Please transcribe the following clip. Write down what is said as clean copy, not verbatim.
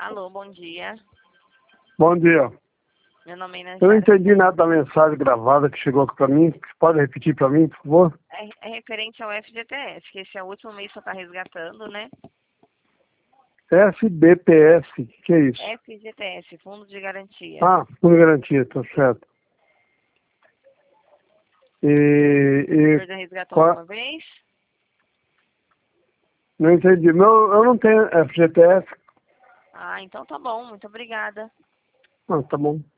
Alô, bom dia. Bom dia. Meu nome é Inês. Eu não entendi nada da mensagem gravada que chegou aqui para mim. Pode repetir para mim, por favor? É referente ao FGTS, que esse é o último mês que você está resgatando, né? FBPS, que é isso? FGTS, Fundo de Garantia. Ah, fundo de garantia, tá certo. O senhor já resgatou qual... alguma vez? Não entendi. Eu não tenho FGTS. Ah, então tá bom. Muito obrigada. Ah, tá bom.